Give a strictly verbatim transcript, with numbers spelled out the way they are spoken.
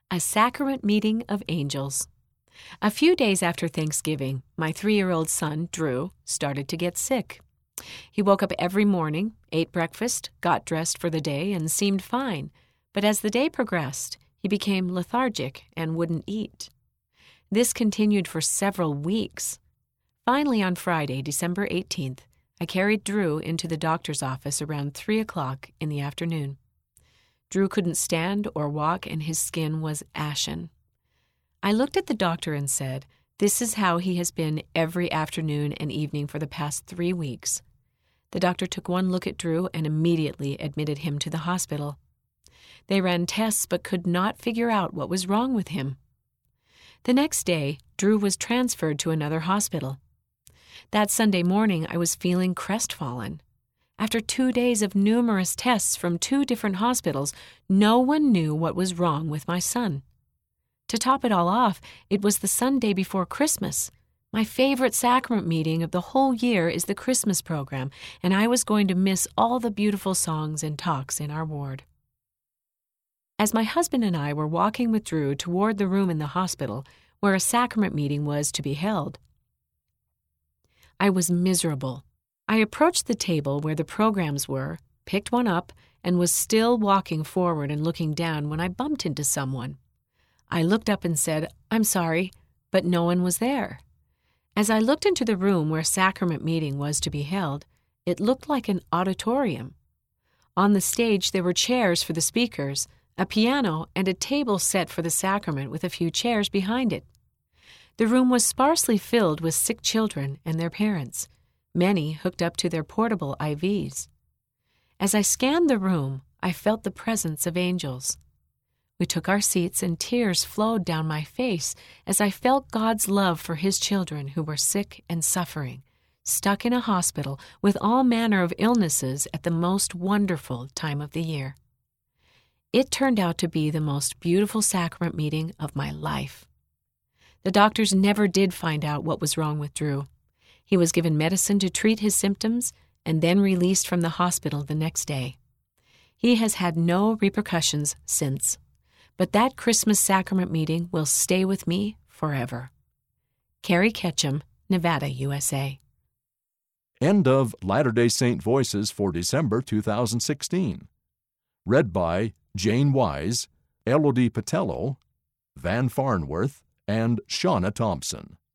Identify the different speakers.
Speaker 1: A Sacrament Meeting of Angels. A few days after Thanksgiving, my three-year-old son, Drew, started to get sick. He woke up every morning, ate breakfast, got dressed for the day, and seemed fine. But as the day progressed, he became lethargic and wouldn't eat. This continued for several weeks. Finally, on Friday, December eighteenth, I carried Drew into the doctor's office around three o'clock in the afternoon. Drew couldn't stand or walk, and his skin was ashen. I looked at the doctor and said, "This is how he has been every afternoon and evening for the past three weeks." The doctor took one look at Drew and immediately admitted him to the hospital. They ran tests but could not figure out what was wrong with him. The next day, Drew was transferred to another hospital. That Sunday morning, I was feeling crestfallen. After two days of numerous tests from two different hospitals, no one knew what was wrong with my son. To top it all off, it was the Sunday before Christmas. My favorite sacrament meeting of the whole year is the Christmas program, and I was going to miss all the beautiful songs and talks in our ward. As my husband and I were walking with Drew toward the room in the hospital where a sacrament meeting was to be held, I was miserable. I approached the table where the programs were, picked one up, and was still walking forward and looking down when I bumped into someone. I looked up and said, "I'm sorry," but no one was there. As I looked into the room where sacrament meeting was to be held, it looked like an auditorium. On the stage there were chairs for the speakers, a piano, and a table set for the sacrament with a few chairs behind it. The room was sparsely filled with sick children and their parents, many hooked up to their portable I Vs. As I scanned the room, I felt the presence of angels. We took our seats and tears flowed down my face as I felt God's love for His children who were sick and suffering, stuck in a hospital with all manner of illnesses at the most wonderful time of the year. It turned out to be the most beautiful sacrament meeting of my life. The doctors never did find out what was wrong with Drew. He was given medicine to treat his symptoms and then released from the hospital the next day. He has had no repercussions since, but that Christmas sacrament meeting will stay with me forever. Carrie Ketchum, Nevada, U S A.
Speaker 2: End of Latter-day Saint Voices for December two thousand sixteen. Read by Jane Wise, Elodie Patello, Van Farnworth, and Shauna Thompson.